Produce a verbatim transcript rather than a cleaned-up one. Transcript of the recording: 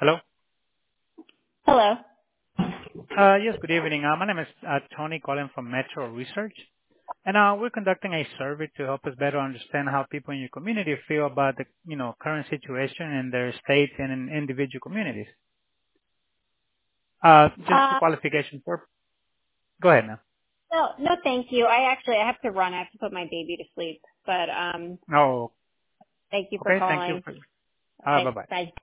Hello. Hello. Uh Yes, good evening. Uh My name is uh Tony calling from Metro Research, and uh we're conducting a survey to help us better understand how people in your community feel about the, you know, current situation in their states and in individual communities. Uh Just for Uh, qualification purpose. Go ahead now. no, no, thank you. I actually I have to run. I have to put my baby to sleep. But um, Oh, thank you for okay. Thank you. calling. For, uh, Okay, Bye-bye. bye.